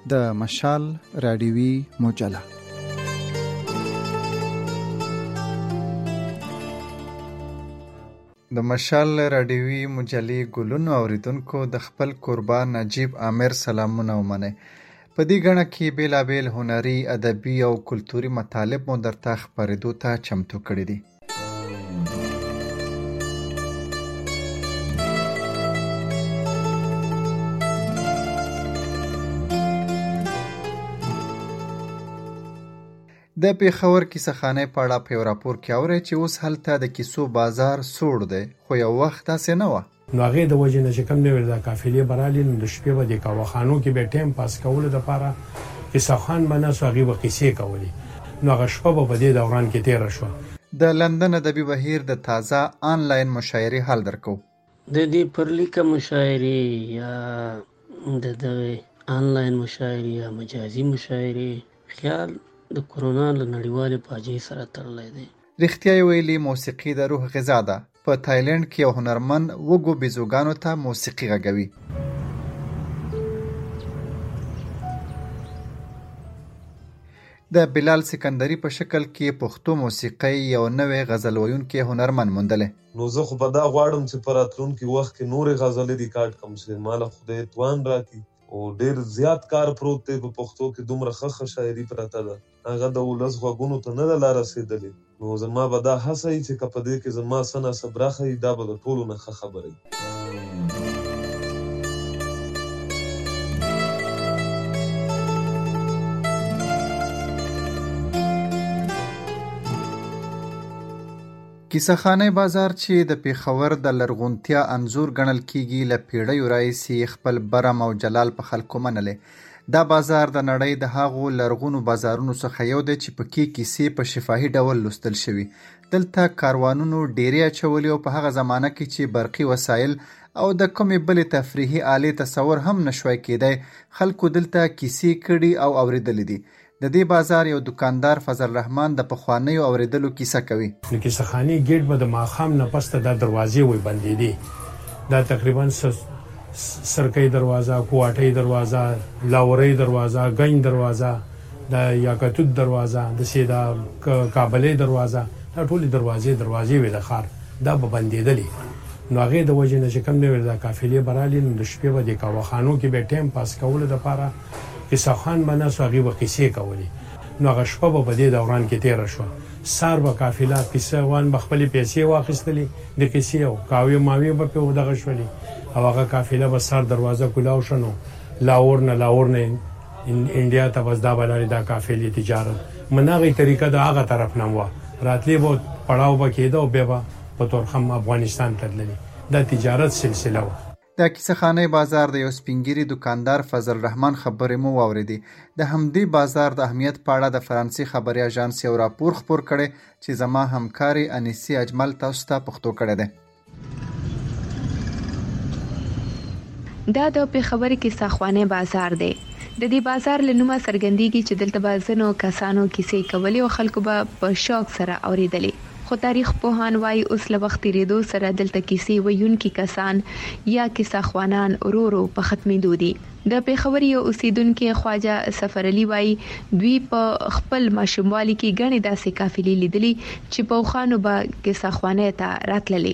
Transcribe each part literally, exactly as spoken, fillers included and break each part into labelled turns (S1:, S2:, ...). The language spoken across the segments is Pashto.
S1: د مشال راډیوي مجله. د مشال راډیوي مجلې ګلونو اوریدونکو د خپل کوربه نجیب عامر سلامونه ومنئ. په دې ګڼه کې بیلابیل هنري، ادبي او کلتوري مطالب مو درته خپرېدو ته چمتو کړي دي. د پېښور کیسهخانې په اړه په یو راپور کې اورئ چې اوس هلته د کیسو بازار سوړ دی، خو یو وخت داسې نه وه.
S2: نو هغې د وجې نه چې کوم نه ویل دا قافلې به رالي، نو د شپې به د کاوخانو کې به ټایم پاس کولو دپاره کیسهخان به ناست و، هغې به کیسې کولې. نو هغه شپه به په دې دوران کې تېره شوه.
S1: د لندن ادبي بهیر د تازه آنلاین مشاعرې حال درکو.
S3: د دې پرلیکه مشاعرې یا د دغه آنلاین مشاعرې یا مجازي مشاعرې خیال د کرونا له نړیوالې فاجعې سره تړلی دی.
S1: رښتیا یې ویلي، موسیقي د روح غذا ده. په تایلند کې یو هنرمند وږو بیزوګانو ته موسیقي غږوي. د بلال سکندري په شکل کې پښتو موسیقي یو نوې غزل ویونکی هنرمند موندلی.
S4: نو زه خو به دا غواړم چې په راتلونکي وخت کې نورې غزلې ریکارډ کړم چې ماله خدای توان راکړي. او ډېر زیات کار پروت دی په پښتو کې، دومره ښه ښه شاعري پرته ده، هغه د ولس غوږونو ته نه ده لا رسېدلې. نو زما به دا هڅه وي چې که په دې کې زما څه ناڅه برخه وي، دا به د ټولو نه ښه خبره وي.
S1: کیسهخانې بازار چې د پېښور د لرغونتیا انځور ګڼل کیږي، له پیړیو راهیسې خپل برم او جلال په خلکو منلی. دا بازار د نړۍ د هغو لرغونو بازارونو څخه یو دی چې پکې کیسې په شفاهي ډول لوستل شوي. دلته کاروانونو ډیرې اچولي او په هغه زمانه کې چې برقي وسایل او د کومې بلې تفریحي آلې تصور هم نشوای کېدی، خلکو دلته کیسې کړي او اوریدلې دي. د دې بازار یو دکاندار فضل الرحمن د پخوانیو اوریدلو کیسه کوي.
S2: د کیسهخانې ګیټ به د ماښام نه پس ته دا دروازې وی بندېدې. دا تقریبا سرکۍ دروازه، کوواټۍ دروازه، لاورۍ دروازه، ګنج دروازه، د یاقوت دروازه، د سیدا کابلۍ دروازه، دا ټولې دروازې دروازې وې د ښار، دا به بندېدلې. نو هغې د وجې نه چې کوم نه ویل دا قافلې به رالي، نو د شپې به د کاوخانو کې به ټایم پاس کولو دپاره کیسهخان به ناست و، هغې به کیسې کولې. نو هغه شپه به په دې دوران کې تېره شوه. سار به قافله کیسه وان به خپلې پیسې واخیستلې د کیسې، او کاوې ماوې به پرې ودغه شولې، او هغه قافله به سار دروازه کولاو شه. نو لاهور نه لاهور نه انډیا ته بس دا به لاړې دا قافلې تجارت من هغې طریقه د هغه طرف نه وه، راتلې به پړاو به کېده او بیا به په تورخم افغانستان ته تللې. دا تجارت سلسله وه.
S1: د کیسهخانې بازار د یو سپینګیري دکاندار فضل الرحمن خبرې مو واورېدې. د همدې بازار د اهمیت په اړه د فرانسې خبري اژانس یو راپور خپور کړی چې زما همکاري انیسي اجمل تاسو ته پښتو کړی دی.
S5: دا د پېښور کیسهخانې بازار دی. د دې بازار له نومه څرګندېږي چې دلته به ځینو کسانو کیسې کولې او خلکو به په شوق سره اورېدلې. خو تاریخ پوهان وایي اوس له وخت تېرېدو سره دلته کیسې ویونکي کسان یا کیسهخوانان ورو ورو په ختمېدو دي. د پېښور یو اوسیدونکي خواجه سفر علي وایي دوی په خپل ماشوموالي کې ګڼې داسې قافلې لیدلي چې پوخانو به کیسهخوانۍ ته راتللې.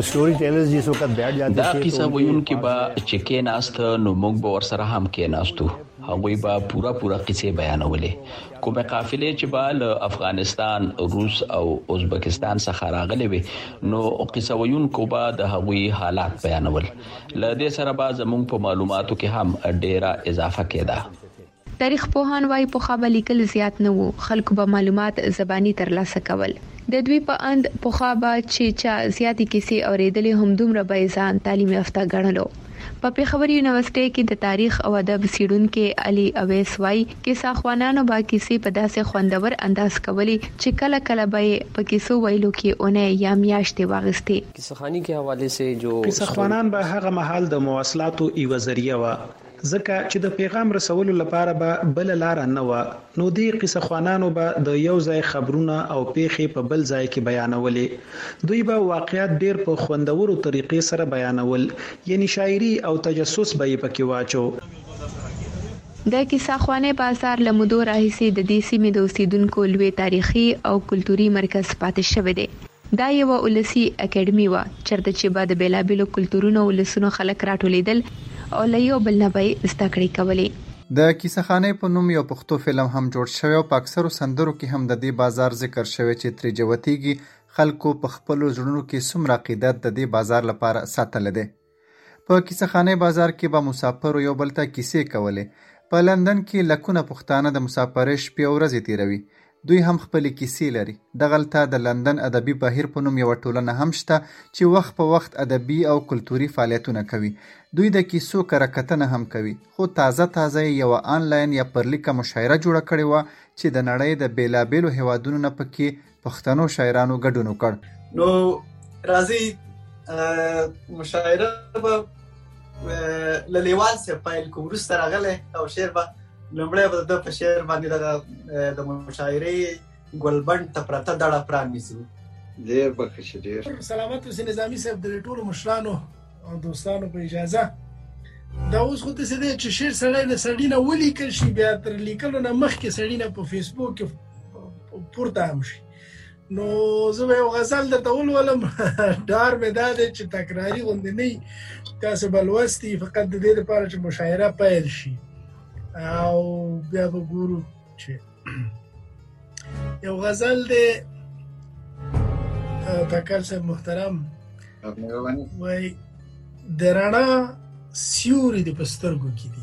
S6: دا کیسه ویونکي به چې کېناست نو موږ به ورسره هم کېناستو، هغوی به پورا پورا قصې بیانولې. کومه قافلې چې به له افغانستان، روس او ازبکستان څخه راغلي وي، نو قصه ویونکو به د هغوی حالات بیانول. له دې سره به زموږ په معلوماتو کې هم ډیره اضافه کېده.
S5: تاریخ پوهان وایي پخوا به لیکل زیات نه وو، خلکو به معلومات زبانی ترلاسه کول. د دوی په اند پخوا به چې چا زیاتې کیسې اورېدلې هم دومره به یې ځان تعلیم یافته ګڼلو. په پېښور یونیورسيټي کې د تاریخ او ادب څېړونکي علي اویس وایي کیسهخوانانو به کیسې په داسې خوندور انداز کولې چې کله کله به په کیسو ویلو کې اونۍ یا میاشتې واغستې.
S7: کیسهخوانی کې حواله سه جو
S8: کیسهخوانان به هغه مهال د مواصلاتو یو ذریعہ و، ځکه چې د پیغام رسولو لپاره به بل لار نه و. نو دی قصهخوانانو به د یو ځای خبرونه او پیښې په بل ځای کې بیانولې. دوی به واقعیت ډیر په خوندورو طریقې سره بیانول، یعنی شاعري او تجسس به یې پکې واچو.
S5: د کیساخوانه بازار لمدو راهیسي د دې سیمې د اوسیدونکو لوی تاریخي او کلتوري مرکز پاتې شوی دی. دا یو ولسی اکیډمي و چرته چې بعد بیلابلو کلتورونو ولسونو خلک راټولیدل او له یو بل نه به زده کړې کولې.
S1: د کیساخانه په نوم یو پښتو فلم هم جوړ شوی او په اکثرو سندرو کې هم د دې بازار ذکر شوی چې ترې جوتیږي خلکو په خپلو زړونو کې څومره عقیدت د دې بازار لپاره ساتل دی. په کیساخانه بازار کې به مسافر یو بل ته کیسې کولې. په لندن کې لکونه پښتانه د مسافرۍ شپې او ورځې تیروي. دوی هم خپلې کیسې لري. دغلته د لندن ادبي بهیر په نوم یوه ټولنه هم شته چې وخت په وخت ادبي او کلتوري فعالیتونه کوي. دوی د کیسو کره کتنه هم کوي. خو تازه تازه یوه آنلاین یا پرلیکه مشاعره جوړه کړې وه چې د نړۍ د بیلابیلو هیوادونو نه پکې پښتنو شاعرانو ګډون وکړ.
S9: نو راځي مشاعره به للیوال سے پایل کوم وروسته راغلی او شعر به لومړی به د په شعر باندې د مشاعرې ګلبند ته پرته دړه پرانیزو.
S10: ډېر بخښه ډېر
S11: سلامت اوسې نظامي صاحب د ټولو مشرانو او دوستانو په اجازه دا اوس خو داسې دی چې شعر سړی له سړي نه ولیکل شي بیا تر لیکلو نه مخکې سړي نه په فیسبوک کې پورته هم شي. نو زه به یو غزل درته ولولم ډار مې دا دی چې تکراري غوندې نه وي تاسو به لوستي فقط د دې لپاره چې مشاعره پیل شي او بیا به ګورو چې یو غزل دی تکل صاحب محترم وایي د رڼا سیوري د په سترګو کې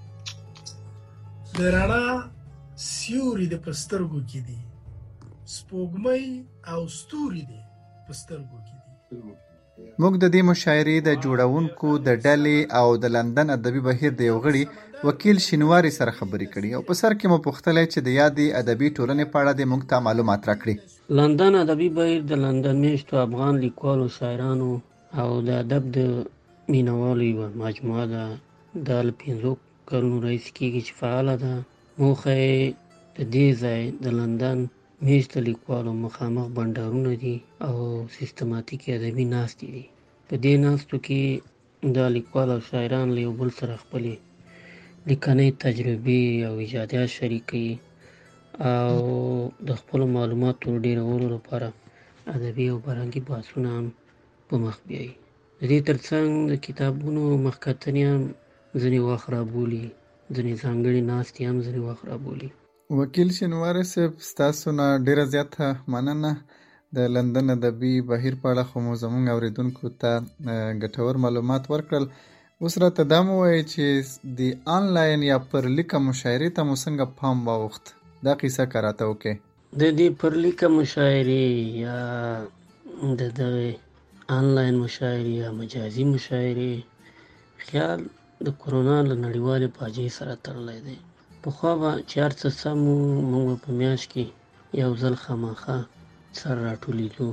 S11: دي د رڼا سیوري د په سترګو کې دي سپوږمۍ او ستوري دي په سترګو کې دي.
S1: موږ د دې مشاعرې د جوړونکو د ډلې او د لندن ادبي بهیر د یو غړي وکیل شینواري سره خبرې کړي او په سر کې مو پوښتلی چې د یادې ادبي ټولنې په اړه دې موږ ته معلومات راکړي.
S3: لندن ادبي بهیر د لندن میشتو افغان لیکوالو شاعرانو او د ادب د مینوالو یوه مجموعه ده. دا له پنځو کلونو راهیسې کېږي چې فعاله ده. موخه یې د دې ځای د لندن میشته لیکوالو مخامخ بنډارونه دي او سیستماتیکي ادبي ناستې دي. په دې ناستو کې دا لیکوال او شاعران له یو بل سره خپلې لیکنۍ تجربې او ایجادات شریکوي او د خپلو معلوماتو ډېرولو لپاره ادبي او فرهنګي بحثونه هم په مخ بیایي. د دې ترڅنګ د کتابونو مخکتنې هم ځینې وخت رابولي، ځینې ځانګړې ناستې هم ځینې وخت رابولي.
S1: وکیل شینواري صاحب ستاسو نه ډیره زیاته مننه د لندن ادبي بهیر په اړه خو مو زموږ اوریدونکو ته ګټور معلومات ورکړل. اوس راته دا مو وایي چې د آنلاین یا پرلیکه مشاعرې ته مو څنګه پام واوښت؟ دا قصه که راته وکړئ.
S3: د دې پرلیکه مشاعرې یا د دغې آنلاین مشاعرې یا مجازي مشاعرې خیال د کرونا له نړیوالې فاجعې سره تړلی دی. پخوا به چې هر څه سم و موږ به په میاشت کې یو ځل خامخا سره راټولېدو،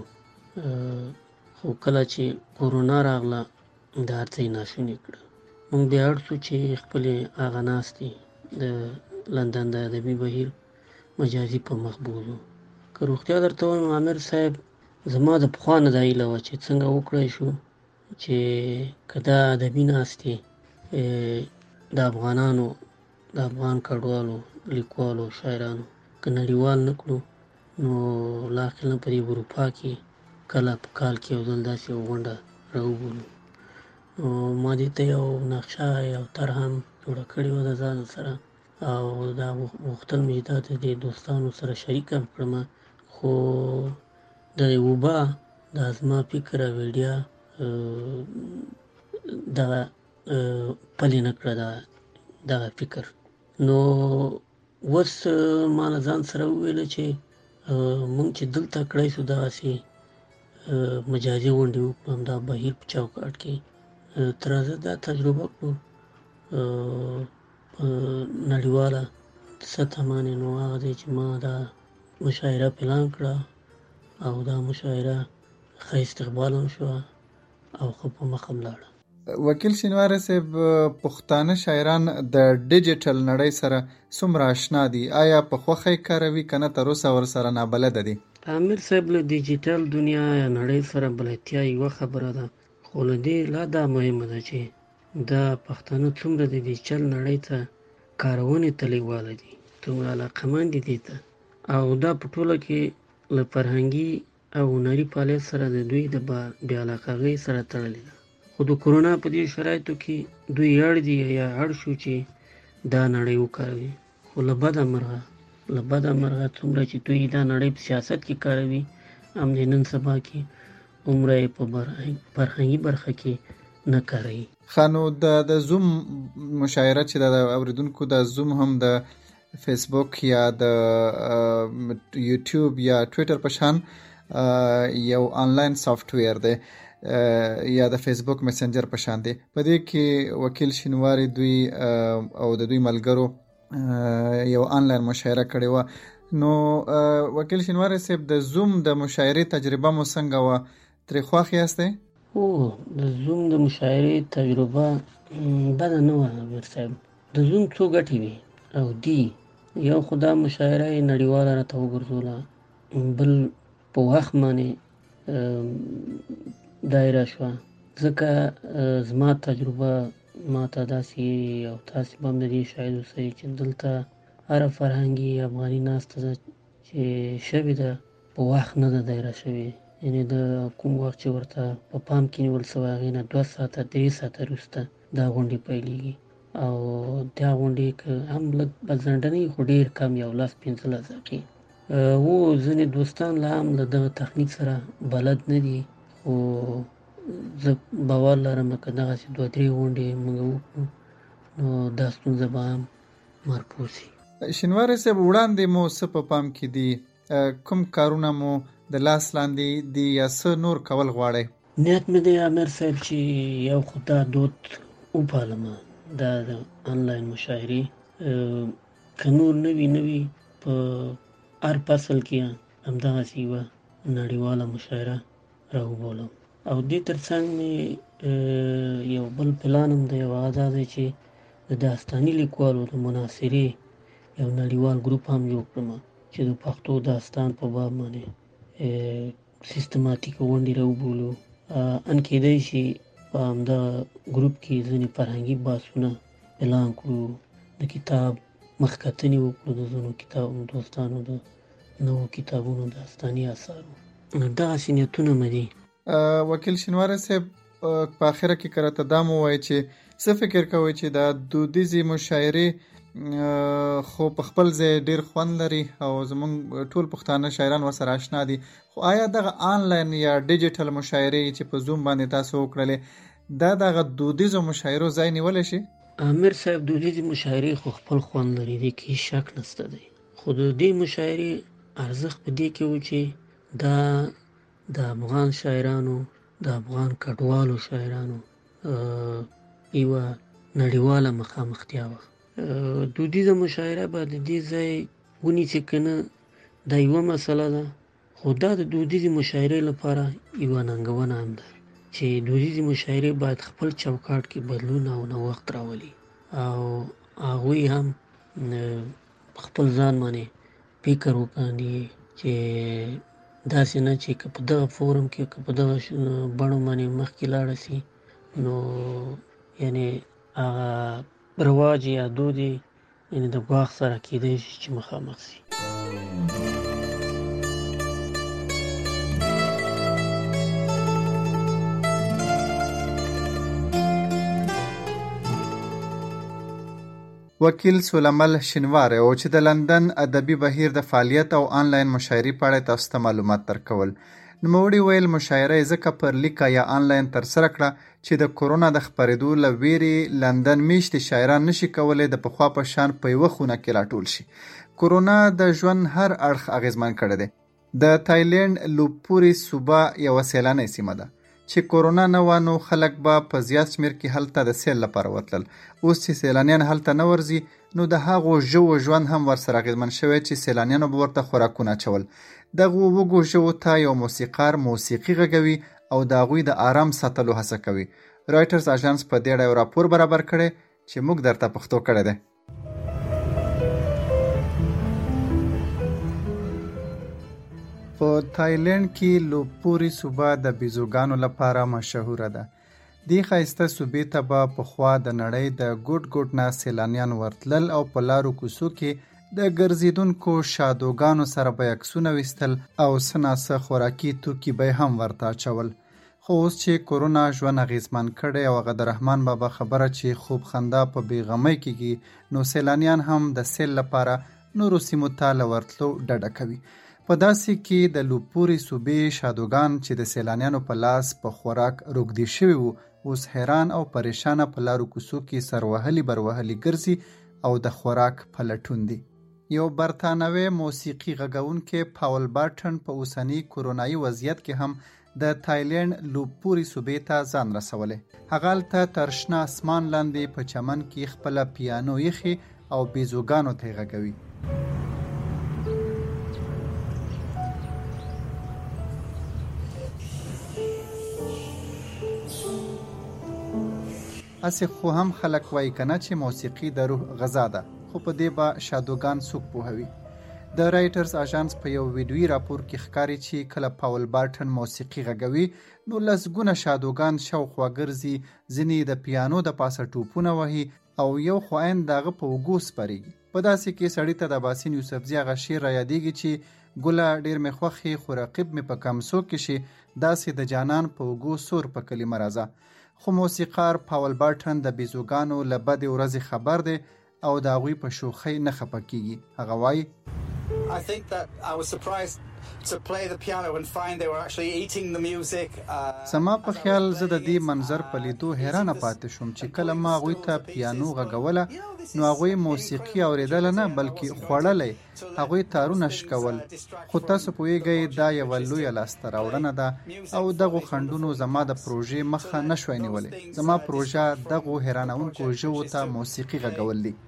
S3: خو کله چې کورونا راغله دا هر څه یې ناشوني کړه. موږ بیا اړ شو چې خپلې هغه ناستې د لندن د ادبي بهیر مجازي په مخ بوځو. که روغتیا درته وایم عامر صاحب زما د پخوا نه دا هیله وه چې څنګه وکړی شو چې که دا ادبي ناستې د افغانانو د افغان کډوالو لیکوالو شاعرانو که نړیوال نه کړو نو لااقل نه په دې اروپا کې کله په کال کې یو ځل داسې یو غونډه راوبولو. نو ما دې ته یو نقشه یو طرح هم جوړه کړې وه د ځان سره او دا غوښتل مې چې دا د دې دوستانو سره شریک هم کړم، خو د وبا دا زما فکر او ویډیا دغه پلې نه کړه دغه فکر. نو اوس ما له ځان سره وویله چې موږ چې دلته کړی شو دغسې مجازي غونډې وکړو همدا بهیر په چوکاټ کې، تر راځه دا تجربه کړو په نړیواله سطحه باندې. نو هغه دی چې ما دا مشاعره پلان کړه او دا مشاعره ښه استقبال هم شوه او ښه په مخه ولاړه.
S1: وکیل شینواري صاحب پښتانه شاعران د ډیجیټل نړۍ سره څومره اشنا دي؟ آیا په خوښه یې کاروي که نه تر اوسه ورسره نابلده دي؟
S3: امیر صاحب له ډیجیټل دنیا یا نړۍ سره بلدتیا یوه خبره ده، خو له دې لا دا مهمه ده چې دا پښتانه څومره د ډیجیټل نړۍ ته کارونې ته لیواله دي، دومره علاقمند دي دې ته، او دا په ټوله کې له فرهنګي او هنري فعالیت سره د دوی د بې علاقګۍ سره تړلې ده. خو د کرونا په دې شرایطو کې دوی اړ دي یا اړ شو چې دا نړۍ وکاروي. خو له بده مرغه له بده مرغه څومره چې دوی دا نړۍ په سیاست کې کاروي، همدې نن سبا کې عمره یې په فرهنګي برخه کې نه کاروي.
S1: ښه، نو د زوم مشاعره چې د اوریدونکو د زوم هم د فیسبوک یا د یوټیوب یا ټویټر په شان یو آنلاین سافټویر دی یا د فیسبوک میسنجر په شان دی. په دې کې وکیل شینواری دوی او د دوی ملګرو یو آنلاین مشاعره کړې وه. نو وکیل شینواری صاحب، د زوم د مشاعرې تجربه مو څنګه وه؟ ترې خوښ یاستئ؟
S3: او د زوم د مشاعرې تجربه بده نه وه امیر صاحب. د زوم څو ګټې وي او دي. یو خو دا مشاعره یې نړیواله راته وګرځوله، بل په وخت باندې دایره شوه، ځکه زما تجربه ما ته داسې او تاسې به هم د دې شاهد اوسئ چې دلته هره فرهنګي افغاني ناسته ده چې شوې ده په وخت نه ده دایره شوې. یعنې د کوم وخت چې ورته په پام کې نیول سوی، هغې نه دوه ساعته درې ساعته وروسته دا غونډې پیلېږي. او دا غونډې که هم لږ بځنډنې خو ډېر کم، یو لس پنځلس دقیقې. و ځینې دوستان لا هم له دغه تخنیک سره بلد نه دي، خو زه باور لرم که دغسې دوه درې غونډې موږ وکړو نو دا ستونزه به هم مرفوع شي.
S1: شینواری صاحب، وړاندې مو څه په پام کې دي؟ کوم کارونه مو د لاس لاندې دي یا څه نور کول غواړئ؟
S3: نیت مې دی امیر صاحب چې یو خو دا دود وپالمه، دا د آنلاین مشاعرې، که نور نه وي نه وي په هر فصل کې همدغسې یوه نړیواله مشاعره راوبولم. او دې تر څنګ مې یو بل پلان هم دی، هغه دا دی چې د داستاني لیکوالو د مناصرې یو نړیوال ګروپ هم جوړ کړم چې د پښتو داستان په باب باندې سیستماتیک غونډې راوبولو. ان کېدای شي په همدغه ګروپ کې ځینې فرهنګي بحثونه اعلان کړو، د کتاب مخکتنې وکړو د ځینو کتابونو دوستانو د نوو کتابونو داستاني اثارو. دغسې نیتونه مې دي.
S1: وکیل شینواری صاحب، په اخره کې که راته دا مو ووایي چې څه فکر کوئ چې دا دودیزې مشاعرې خو په خپل ځای ډېر خوند لري او زموږ ټول پښتانه شاعران ورسره اشنا دي، خو آیا دغه آنلاین یا ډیجیټل مشاعرې چې په زوم باندې تاسو وکړلې دا دغه دودیزو مشاعرو ځای نیولی شي؟
S3: امیر صاحب، دودیزې مشاعرې خو خپل خوند لري، دې کې هېڅ شک نشته دی. خو د دې مشاعرې ارزښت په دې کې و چې دا د افغان شاعرانو د افغان کډوالو شاعرانو یوه نړیواله مخامختیا وه. دودیزه مشاعره به د دې ځای ونیسي که نه، دا یوه مسله ده، خو دا د دودیزې مشاعرې لپاره یوه ننګونه هم ده چې دودیزې مشاعرې باید خپل چوکاټ کې بدلون او نوښت راولي او هغوی هم خپل ځان باندې فکر وکاندي چې داسې نه چې که په دغه فورم کې که په دغه بڼو باندې مخکې لاړه شي نو یعنې هغه رواج یا دود یعنې د ګواښ سره کېدای شي چې مخامخ شي.
S1: وکیل سولمل شینواری او چې د لندن ادبي بهیر د فعالیت او آنلاین مشاعرې په اړه تاسو ته معلومات درکول. نوموړي ویل مشاعره یې ځکه پر لیکه یا آنلاین ترسره کړه چې د کورونا د خپرېدو له ویرې لندن میشتې شاعران نشي کولی د پخوا په شان په یوه خونه کې راټول شي. کورونا د ژوند هر اړخ اغېزمن کړی دی. د تایلنډ لوپوري صوبه یوه سیلانۍ سیمه ده چې کورونا نه وه نو خلک به په زیات شمېر کې هلته د سیل لپاره وتلل. اوس چې سیلانیان هلته نه ورځي نو د هغو ژوو ژوند هم ورسره اغېزمن شوی چې سیلانیانو به ورته خوراکونه اچول. دغو وږو ژوو ته یو موسیقار موسیقي غږوي او د هغوی د آرام ساتلو هڅه کوي. رایټرز اژانس په دې اړه یو راپور برابر کړی چې موږ درته پښتو کړی دی. په تایلنډ کې لوپوري صوبه د بیزوګانو لپاره مشهوره ده. دې ښایسته صوبې ته به پخوا د نړۍ د ګوټ ګوټ نه سیلانیان ورتلل او په لارو کوڅو کې د ګرځېدونکو شادوګانو سره به یې عکسونه ویستل او څه ناڅه خوراکي توکي به یې هم ورته اچول. خو اوس چې کورونا ژوند اغېزمن کړی او هغه د رحمان بابا خبره چې خوب خندا په بېغمۍ کېږي، نو سیلانیان هم د سیل لپاره نورو سیمو ته له ورتلو ډډه کوي. په داسې کې د لوپورې صوبې شادوګان چې د سیلانیانو په لاس په خوراک روږدي شوي وو، اوس حیران او پریشانه په لارو کوڅو کې سروهلي بروهلي ګرځي او د خوراک په لټون دي. یو برتانوي موسیقي غږونکی پاول بارټن په اوسني کورونایي وضعیت کې هم د تایلند لوپورې صوبې ته ځان رسولی. هغه هلته تر شنه اسمان لاندې په چمن کې خپله پیانو ایښې او بیزوګانو ته یې غږوي. هسې خو هم خلک وایي که نه چې موسیقي د روح غذا ده، خو په دې به شادوګان څوک پوهوي. د رایټرز اژانس په یو ویډیویي راپور کې ښکاري چې کله پاول بارټن موسیقي غږوي نو لسګونه شادوګان شاوخوا ګرځي، ځینې د پیانو د پاسه ټوپونه وهي او یو خو عین د هغه په اوږو سپرېږي. په داسې کې سړي ته د باسین یوسفزي هغه شعر رایادېږي چې ګله ډېر مې خوښې خو رقیب مې په کمسو کې شي، داسې د جانان په اوږو سور په کلمه راځه. خو موسیقار پاول بارټن د بیزوګانو له بدې ورځې خبر دی او د هغوی په شوخۍ نه خفه کېږي. هغه وایي
S12: I think that I was surprised to play the piano and find they were actually eating the music.
S1: زما په خیال زه د دې منظر په لیدو حیرانه پاتې شوم چې کله ما هغوی ته پیانو غږوله نو هغوی موسیقي اورېدله نه بلکې خوړلی، هغوی تارونه شکول. خو تاسو پوهیږئ دا یوه لویه لاسته راوړنه ده او دغو خنډونو زما د پروژې مخه نه شوی نیولی. زما پروژه دغو حیرانونکو ژوو ته موسیقي غږول دي.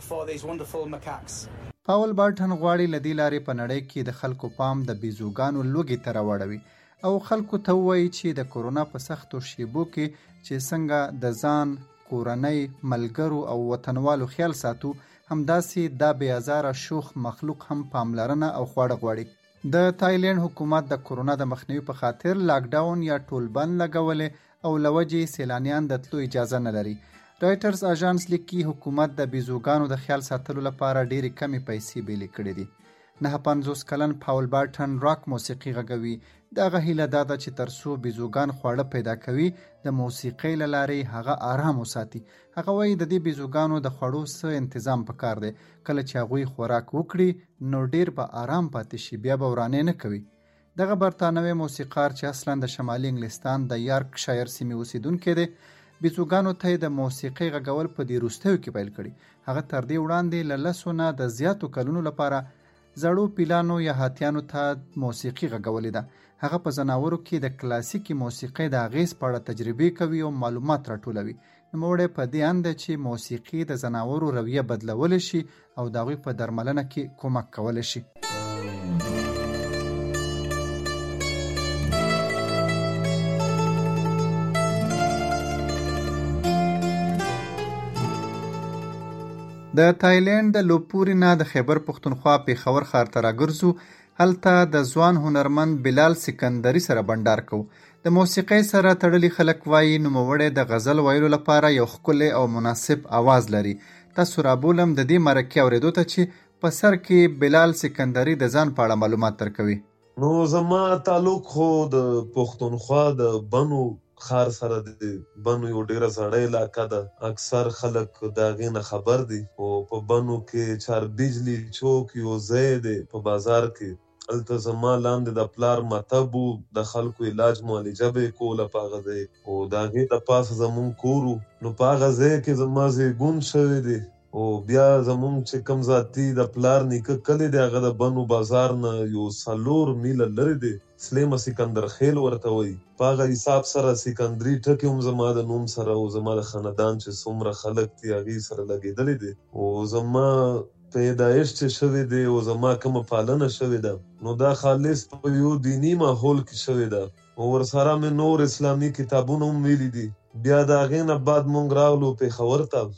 S1: پاول بارټن غواړي له دې لارې په نړۍ کې د خلکو پام د بیزوګانو لوږې ته راوړوي او خلکو ته ووایي چې د کورونا په سختو شیبو کې چې څنګه د ځان، کورنۍ، ملګرو او وطنوالو خیال ساتو، همداسې دا بې ازاره شوخ مخلوق هم پاملرنه او خواړه غواړي. د تایلند حکومت د کورونا د مخنیوي په خاطر لاکډاون یا ټولبند لګولې او له وجې سیلانیان د تلو اجازه نه لري. رایټرز اژانس لیکي حکومت د بیزوګانو د خیال ساتلو لپاره ډېرې کمې پیسې بیلې کړې دي. نهه پنځوس کلن پاول بارټن راک موسیقي غږوي. د هغه هیله دا ده چې تر څو بیزوګان خواړه پیدا کوي د موسیقۍ له لارې هغه آرام وساتي. هغه وایي د دې بیزوګانو د خوړو څه انتظام پکار دی، کله چې هغوی خوراک وکړي نو ډېر به آرام پاتې شي، بیا به ورانې نه کوي. دغه برتانوي موسیقار چې اصلا د شمالي انګلستان د یارک شایر سیمې اوسیدونکی دی، بیزوګانو ته د موسیقۍ غږول په دې وروستیو کې پیل کړي. هغه تر دې وړاندې له لسو نه د زیاتو کلونو لپاره زړو پیلانو یا هاتیانو ته موسیقي غږولې ده. هغه په ځناورو کې د کلاسیکي موسیقۍ د اغېز په اړه تجربې کوي او معلومات راټولوي. نوموړی په دې اند دی چې موسیقي د ځناورو رویه بدلولی شي او د هغوی په درملنه کې کومک کولی شي. د تایلند د لوپورې نه د خیبر پښتونخوا پېښور ښار ته راګرځو. هلته د ځوان هنرمند بلال سکندري سره بنډار کوو. د موسیقۍ سره تړلي خلک وایي نوموړی د غزل ویلو لپاره یو ښکلی او مناسب آواز لري. تاسو رابولم د دې مرکې اورېدو ته چې په سر کې بلال سکندري د ځان په اړه معلومات درکوي.
S4: نو زما تعلق خو د پښتونخوا د بنو خار سره د بنو یو ډیره زړه علاقه ده. اکثر خلک د هغې نه خبر دي. او په بنو کې چار بجلی چوک یو ځای دی په بازار کې، هلته زما لاندې د پلار مطب و، د خلکو علاج معالجه به یې کوله په هغه ځای، او د هغې د پاسه زمونږ کور و. نو په هغه ځای کې زما زیږون شوی دی. او بیا زمونږ چې کوم ذاتي د پلار نیکه کلی دی هغه د بنو بازار نه یو څلور میله لرې دی، سلیمه سکندر خیل ورته وایي. په هغه حساب سره سکندري ټکي هم زما د نوم سره او زما د خاندان چې څومره خلک دي هغې سره لګېدلی دی. او زما پیدایش چې شوې دی او زما کومه پالنه شوې ده نو دا خالص په یو دیني ماحول کې شوې ده. او ورسره مې نور اسلامي کتابونه هم ویلي دي. بیا د هغې نه بعد مونږ راغلو پېښور ته.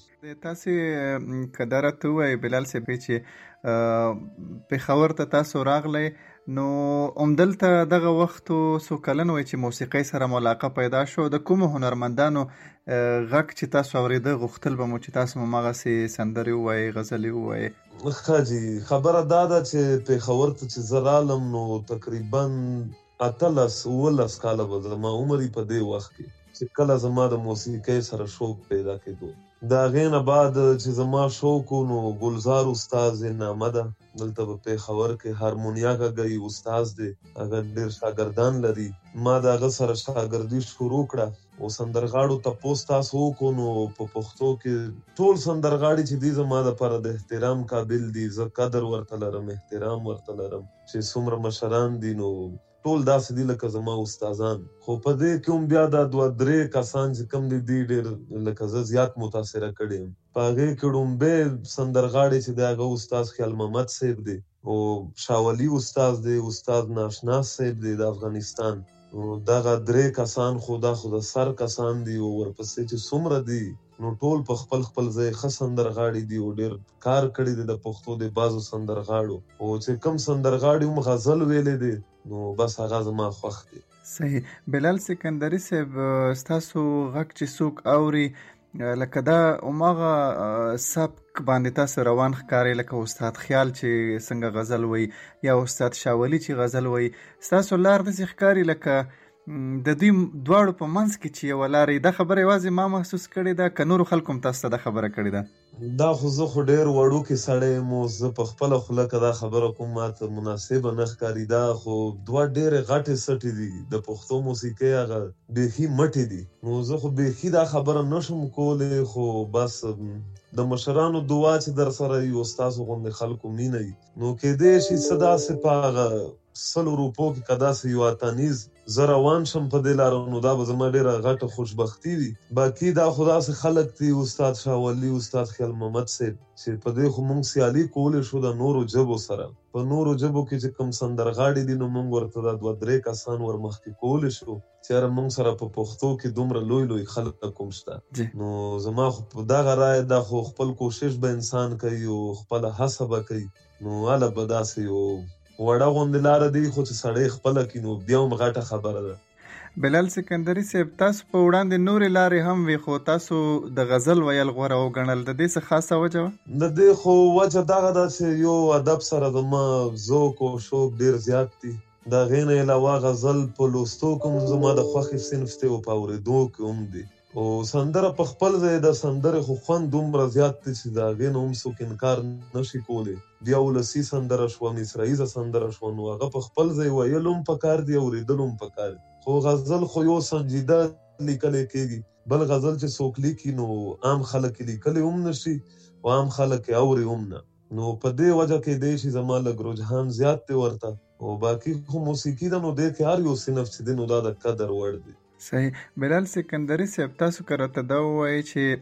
S1: تاسې که دا راته ووایئ بلال صاحب چې پېښور ته تاسو راغلی، نو همدلته دغه وختو څو کلن وای چې موسیقۍ سره ملاقه پیدا شو، د کومو هنرمندانو غږ چې تاسو اورېده غوښتل به مو چې تاسو هم هغسې سندرې ووایئ، غزلې ووایئ؟
S4: ښه جي، خبره دا ده چې پېښور ته چې زه رالم نو تقریبا اتلس اوولس کاله به زما عمر وي په دې وخت کې چې کله زما د موسیقۍ سره شوق پیدا کېدو. د هغې نه بعد چې زما شوق و نو ګلزار استاد نامه ده، دلته په پېښور کې هارمونیا غږوي، استاد دی، هغه ډېر شاګردان لري. ما د هغه سره شاګردي شروع کړه او سندرغاړو تپوس تاسو وکړو نو په پښتو کې ټول سندرغاړي چې دي زما دپاره د احترام قابل دي، زه قدر ورته لرم، احترام ورته لرم چې څومره مشران دي نو ټول داسې دي لکه زما استادان. خو په دې کې هم بیا دا دوه درې کسان چې کوم دي دي ډېر لکه زه زیات متاثره کړی یم. په هغې کې ړومبی سندرغاړی چې دی هغه استاد خیال محمد صاحب دی او شاولي استاد دی، استاد ناشناس صاحب دی د افغانستان. دغه درې کسان خو دا خو د سر کسان دي او ورپسې چې څومره دي نو ټول په خپل خپل ځای ښه سندرغاړي دي او ډېر کار کړی دی د پښتو د بعضو سندرغاړو. او چې کوم سندرغاړي هم غزل ویلی دی نو بس هغه زما خوښ دی.
S1: صحیح. بلال سکندري صاحب، ستاسو غږ چې څوک اوري لکه دا هماغه سبک باندې تاسو روان ښکارئ، لکه استاد خیال چې څنګه غزل وایي یا استاد شاولي چې غزل وایي، ستاسو لار داسې ښکاري لکه د دوی دواړو په منځ کې چې یوه لارې. دا خبره یوازې ما محسوس کړې ده که نورو خلکو هم تاسو ته دا خبره کړې ده؟
S4: دا خو زه خو ډېر وړوکی سړی یم او زه په خپله خوله که دا خبره کوم ماته مناسبه نه ښکاري. دا خو دوه ډېرې غټې سټې دي، د پښتو موسیقۍ هغه بیخي مټې دي. نو زه خو بیخي دا خبره نه شم کولی، خو بس د مشرانو دعا چې در سره وي او ستاسو غوندې خلکو مینه وي نو کیدای شي څه داسې په هغه سلو روپو کې که داسې یو اتانیز زه روان شم په دې لاره نو دا به زما ډېره غټه خوشبختي وي. باقي دا خو داسې خلک دي، استاد شاولي، استاد خیال محمد صاحب، چې په دې خو موږ سیالي کولی شو د نورو ژبو سره. په نورو ژبو کې چې کوم سندرغاړي دي نو موږ ورته دا دوه درې کسان ورمخکې کولی شو چې یاره موږ سره په پښتو کې دومره لوی لوی خلک کوم شته. نو زما خو په دغه رایه دا خو خپل کوشش به انسان کوي او خپله هڅه به کوي نو هله به داسې یو وړه غوندې لاره دی، خو چې سړی خپله کړي نو بیا هم غټه خبره ده.
S1: بلال سکندري صاحب، تاسو په وړاندې نورې لارې هم وي خو تاسو د غزل ویل غوره وګڼل، د دې څه خاصه وجه وه؟
S4: د دې خو وجه دغه ده چې یو ادب سره زما ذوق او شوق ډېر زیات دي. د هغې نه علاوه غزل په لوستو کې هم زما د خوښې صنف دی او په اورېدو کې هم دی. او سندره په خپل ځای د سندرې خو خوند دومره زیات دی چې د هغې نه هم څوک انکار نشي کولی. بیا ولسي سندره شوه، مصرعیزه سندره شوه، نو هغه په خپل ځای ویل هم پکار دي، اورېدل هم پکار دي. خو غزل خو یو سنجیده لیکلی کېږي، بل غزل چې څوک لیکي نو عام خلک یې لیکلی هم نشي او عام خلک یې اوري هم نه. نو په دې وجه کېدی شي زما لږ رجحان زیات دی ورته. او باقي خو موسیقي ده نو دې کې هر یو صنف چې دی نو دا د قدر وړ دی.
S1: صحیح. بلال سکندري صاحب، تاسو که راته دا ووایئ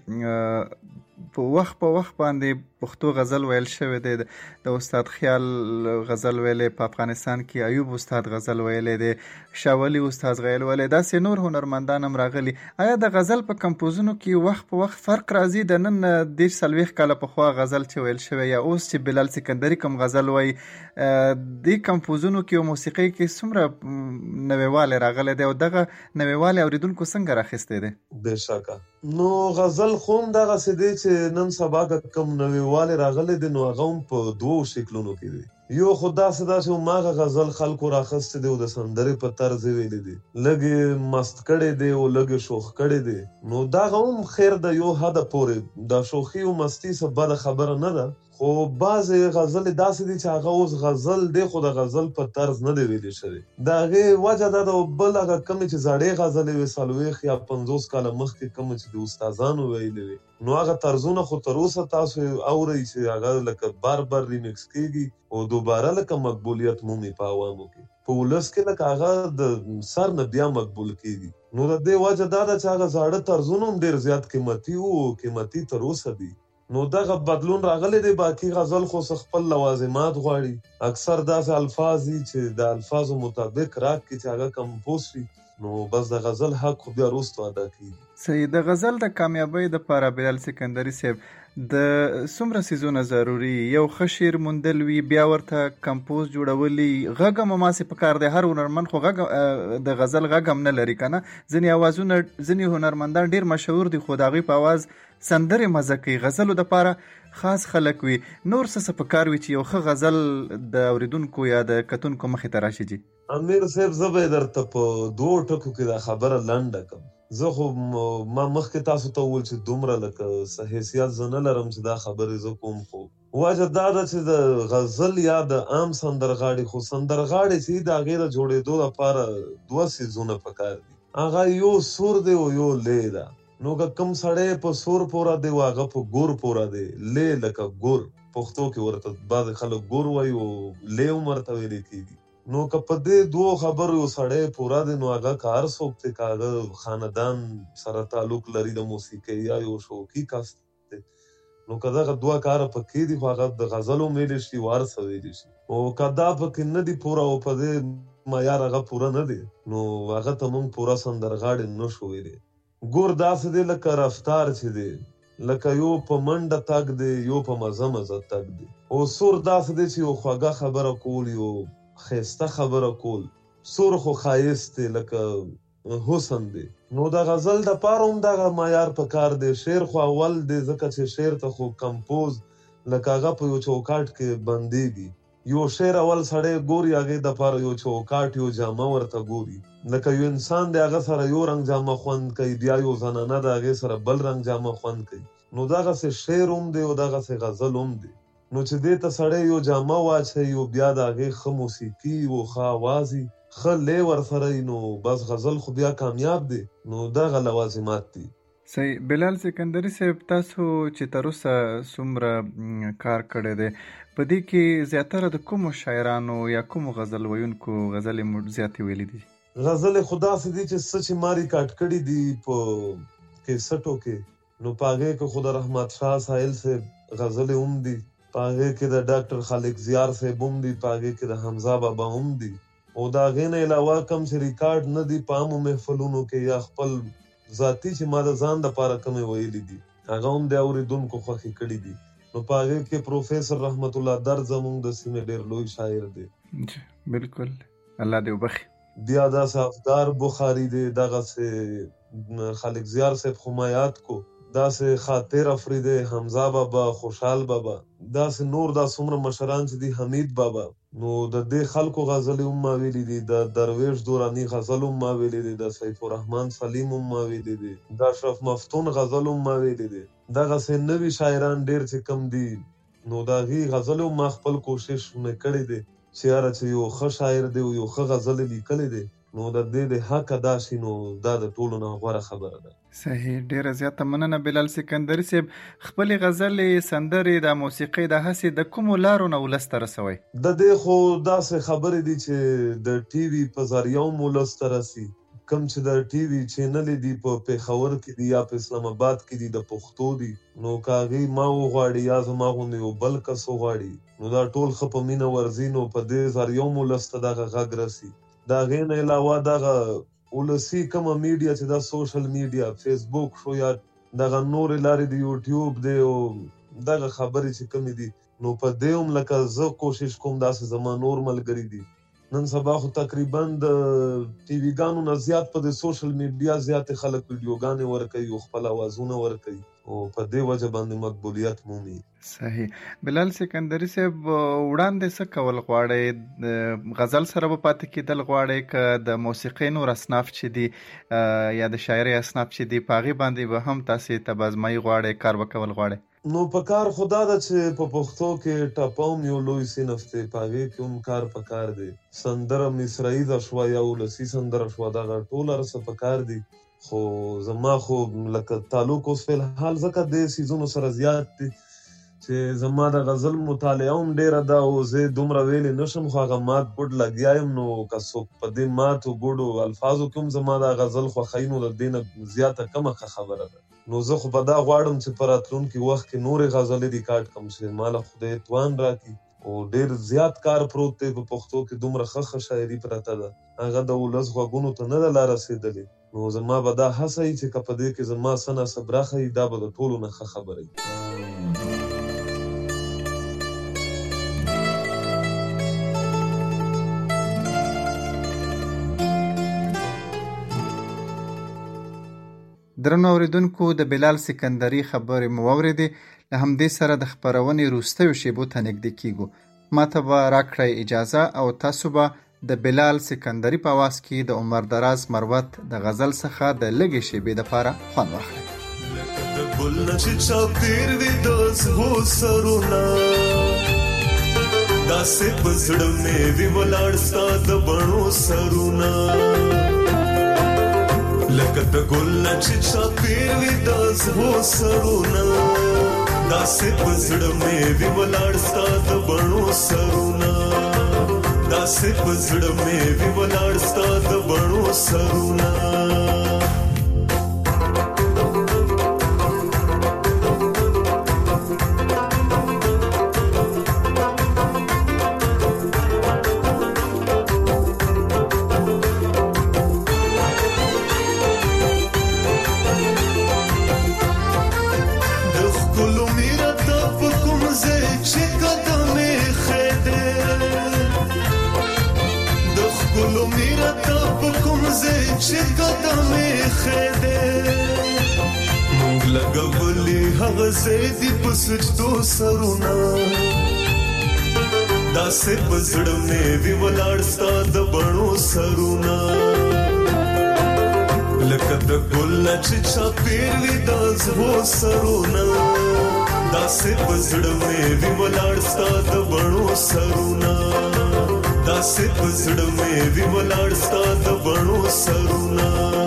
S1: چې په وخت په وخت باندې پښتو غزل ویل شوی دی، د استاد خیال غزل ویلی، په افغانستان کې ایوب استاد غزل ویلی دی، شاولي استاد غزل ویلی، داسې نور هنرمندان هم راغلي. آیا د غزل په کمپوزونو کې وخت په وخت فرق راځي؟ د نن دېرش څلوېښت کاله پخوا غزل چې ویل شوی یا اوس چې بلال سکندري کوم غزل وایي، دې کمپوزونو کې او موسیقۍ کې څومره نویوالی راغلی دی او دغه نویوالی اورېدونکو څنګه راخیستی دی؟
S4: بېشکه. نو غزل خو هم دغسې دی چې نن سبا که کوم نویوالی راغلی دی نو هغه هم په دوو شکلونو کې دی. یو خو داسې دا چې هماغه غزل خلکو راخستی دی او د سندرې په طرز یې ویلی دی، لږ یې مست کړی دی او لږ یې شوخ کړی دی. نو دغه هم خیر د یو حده پورې، دا شوخي او مستي څه بده خبره نه ده. خو بعضې غزلې داسې دي چې هغه اوس غزل دی خو د غزل په طرز نه دی ویلی شوی. د هغې وجه دا ده. بل هغه کومې چې زړې غزلې وې څلوېښت یا پنځوس کاله مخکې کومې چې د استادانو ویلې وې نو هغه طرزونه خو تر اوسه تاسو اورئ چې هغه لکه بار بار ریمکس کېږي او دوباره لکه مقبولیت مومي په عوامو کې. په ولس کې لکه هغه د سر نه بیا مقبول کېږي. نو د دې وجه دا ده چې هغه زاړه طرزونه هم ډېر زیات قیمتي وو او قیمتي تر اوسه دي. نو دغه بدلون راغلی دی. باقي غزل خو څه خپل لوازمات غواړي، اکثر داسې الفاظ دي چې د الفاظو مطابق راکړي چې هغه کمپوز شي، نو بس د غزل حق خو بیا وروستو ادا کېږي.
S1: صحیح. د غزل د کامیابۍ دپاره بلال سکندري صاحب د څومره څیزونه ضروري؟ یو ښه شعر موندل وي، بیا ورته کمپوز جوړولي، غږ هم هماسې پکار دی. هر هنرمند خو غږ د غزل غږ هم نه لري که نه. ځینې اوازونه ځینې هنرمندان ډېر مشهور دي خو د هغوی په اواز سندرې مزه کوي. غزلو دپاره خاص خلک وي. نور څه څه پکار وي چې یو ښه غزل د اورېدونکو یا د کتونکو مخې ته راشي؟ جي
S4: امیر صاحب زه به یې درته په دوو ټکو کې دا خبره لنډه کړم. زه خو ما مخکې تاسو ته وویل چې دومره لکه څه حیثیت زه نه لرم چې دا خبرې زه کوم، خو وجه دا ده چې د غزل یا د عام سندرغاړي خو سندرغاړي چې د هغې د جوړېدو لپاره دوه څیزونه پکار دي. هغه یو سور دی او یو لی ده. نو که کوم سړی په سور پوره دی او هغه په ګور پوره دی، لی لکه ګور پښتو کې ورته بعضې خلک ګور وایي او لی هم ورته ویلی کېږي. نو که په دې دوو خبرو یو سړی پوره دی نو هغه که هر څوک دی، که هغه خاندان سره تعلق لري د موسیقۍ یا یو شوقي کس دی، نو که دغه دوه کاره پکې دي خو هغه د غزل هم ویلی شي او هر څه ویلی شي. او که دا پکې نه دي پوره او په دې معیار هغه پوره نه دی نو هغه ته موږ پوره سندرغاړي نه شو ویلی. ګور داسې دی لکه رفتار چې دی، لکه یو په منډه تګ دی یو په مزه مزه تګ دی. او سور داسې دی چې یو خوږه خبره کول، یو خیسته خبره کول. سور خو ښایست دی لکه حسن دی. نو د غزل دپاره هم دغه معیار پکار دی. شعر خو اول دی ځکه چې شعر ته خو کمپوز لکه هغه په یو چوکاټ کې بندېږي. یو شعر اول سړی ګوري، هغې دپاره یو چوکاټ یو جامه ورته ګوري. لکه یو انسان دی هغه سره یو رنګ جامه خوند کوي، بیا یو زنانه ده هغې سره بل رنګ جامه خوند کوي. نو دغسې شعر هم دی او دغسې غزل هم دی. نو چې دې ته سړی یو جامه واچوي او بیا د هغې ښه موسیقي او ښه اواز وي، ښه لی ورسره وي، نو بس غزل خو بیا کامیاب دی. نو دغه لوازمات دي.
S1: صحیح. بلال سکندري صاحب، تاسو چې تر اوسه څومره کار کړی دی، په دې کې زیاتره د کومو شاعرانو یا کومو غزل ویونکو غزلې مو زیاتې ویلي دي؟
S4: غزلې خو داسې دي چې څه چې ما ریکارډ کړي دي په کیسټو کې، نو په هغې کې خو د رحمت شاه سایل صاحب غزلې هم دي، په هغې کې د ډاکټر خالق زیار صاحب هم دي، په هغې کې د حمزه بابا هم دي. او د هغې نه علاوه کوم چې ریکارډ نه دي په عامو محفلونو کې یا خپل ذاتي چې ما د ځان دپاره کومې ویلي دي هغه هم د اورېدونکو خوښې کړي دي. نو په هغې کې پروفیسر رحمت الله در زموږ د سیمې ډېر لوی شاعر دی.
S1: بالکل، الله دې وبخي.
S4: بیا داسې افدار بخاري دی، دغسې خالق زیار صاحب خو ما یاد کو، داسې خاطر افریدی، حمزه بابا، خوشحال بابا، داسې نور دا څومره مشران چې دي، حمید بابا. نو د دې خلکو غزلې هم ما ویلي دي، د درویش دوراني غزل هم ما ویلي دي، د سیف الرحمن سلیم هم ما ویلي دي، د اشرف مفتون غزل هم ما ویلي دي. دغسې نوي شاعران ډېر چې کم دي نو د هغې غزلې هم ما خپل کوشش مې کړی دی چې یاره چې یو ښه شاعر دی او یو ښه غزل یې لیکلی دی نو د دې د حق ادا شي، نو دا د ټولو نه غوره خبره ده.
S1: صحیح. ډېره زیاته مننه بلال سکندري صاحب. خپلې غزلې، سندرې، د موسیقۍ د هڅې د کومو لارو نه ولس ته رسوئ؟
S4: د دې خو داسې خبرې دي چې د ټي وي په ذریعه هم ولس ته رسي. کوم چې د ټي وي چینلې دي په پېښور کې دي یا په اسلام آباد کې دي د پښتو دي، نو که هغې ما وغواړي یا زما غوندې یو بل کس وغواړي نو دا ټول ښه په مینه ورځي، نو په دې ذریعه هم ولس ته دغه غږ رسي. د هغې نه علاوه دغه ولسي کومه میډیا چې دا سوشل میډیا، فیسبوک شو یا دغه نورې لارې د یوټیوب دی او دغه خبرې چې کومې دي نو په دې هم لکه زه کوشش کوم داسې زما نور ملګري دي. نن سبا خو تقریبا د ټي وي ګانو نه زیات په د سوشل میډیا زیاتې خلک ویډیوګانې ورکوي او خپل اوازونه ورکوي او په دې وجه باندې مقبولیت مومي.
S1: صحیح. بلال سکندري صاحب، وړاندې څه کول غواړئ؟ غزل سره به پاتې کېدل غواړئ که د موسیقۍ نور اصناف چې دي یا د شاعرۍ اصناف چې دي په هغې باندې به هم تاسې تبازمایي غواړئ، کار به کول غواړئ؟
S4: نو په کار خو دا ده چې په پښتو کې ټپه هم یو لوی صنف دی، په هغې کې هم کار په کار دی. سندره مصرعیزه شوه یا ولسي سندره شوه، دغه ټول هر څه په کار دي. خو زما خو لکه تعلق اوس فلحال ځکه دې سیزونو سره زیات دی چې زما د غزل مطالعه هم ډېره ده او زه دومره ویلی نشم، خو هغه مات ګوډ لګیا یم. نو که څوک په دې ماتو ګوډو الفاظو کې هم زما د غزل خوښوي نو د دې نه زیاته کمه ښه خبره ده. نو زه خو په دا غواړم چې په راتلونکي وخت کې نورې غزلې ریکارډ کړم چې ماله خدای توان راکړي او ډېر زیات کار پروت دی په پښتو کې، دومره ښه ښه شاعري پرته ده، هغه د ولس غوږونو ته نه ده لا رسېدلې. نو زما به دا هڅه وي چې که په دې کې زما څه ناڅه برخه وي دا به د ټولو نه ښه خبره وي.
S1: درنو اوریدونکو د بلال سکندري خبرې مو واورېدې. له همدې سره د خپرونې وروستیو شیبو ته نږدې کیږو. ما ته به راکړئ اجازه او تاسو به د بلال سکندري په آواز کې د عمر دراز مروت د غزل څخه د لږې شیبې دپاره خوند واخلئ.
S13: د ګل نه چې چاپېر وي د زغو سرونه داسې په زړه مې وي ولاړ ستا د بڼو سرونه لکه د ګل نه چې چاپېر وي د زغو سرونه داسې په زړه مې وي ولاړ ستا د بڼو سرونه داسې په زړه مې وي ولاړ ستا د بڼو سرونه زیدی پسجدو سرونا داسې په زړه مې وي ولاړ ستا د بڼو سرونا لکه د ګل نه چې چاپېر وي د زغو سرونا داسې په زړه مې وي ولاړ ستا د بڼو سرونا داسې په زړه مې وي ولاړ ستا د بڼو سرونا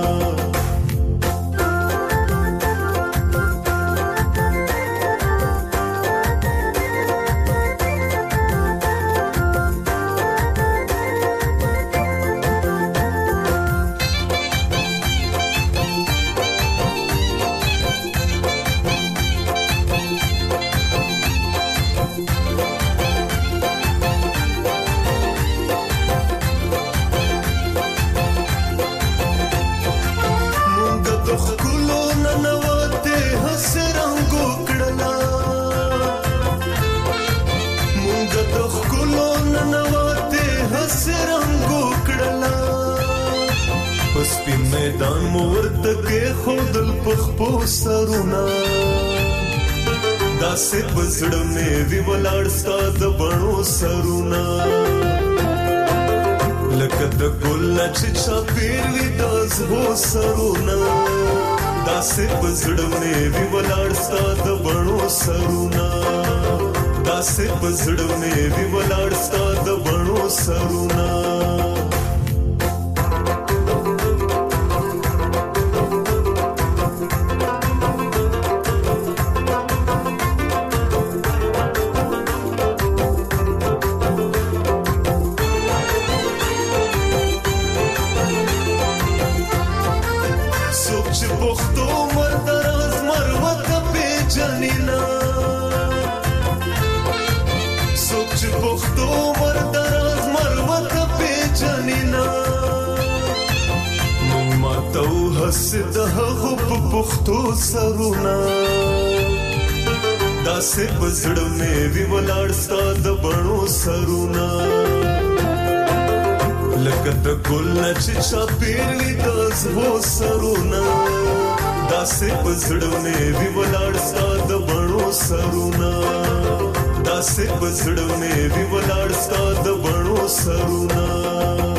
S13: داسې په زړه مې وي ولاړ ستا د بڼو سرونه لکه د ګل نه چې چاپېر وي د زغو سرونه داسې په زړه مې وي ولاړ ستا د بڼو سرونه داسې په زړه مې وي ولاړ ستا د بڼو سرونه سرونه داسې په زړه مې وي ولاړ ستا د بڼو سرونه لکه د ګل نه چې چاپېر وي د زغو سرونه داسې په زړه مې وي ولاړ ستا د بڼو سرونه داسې په زړه مې وي ولاړ ستا د بڼو سرونه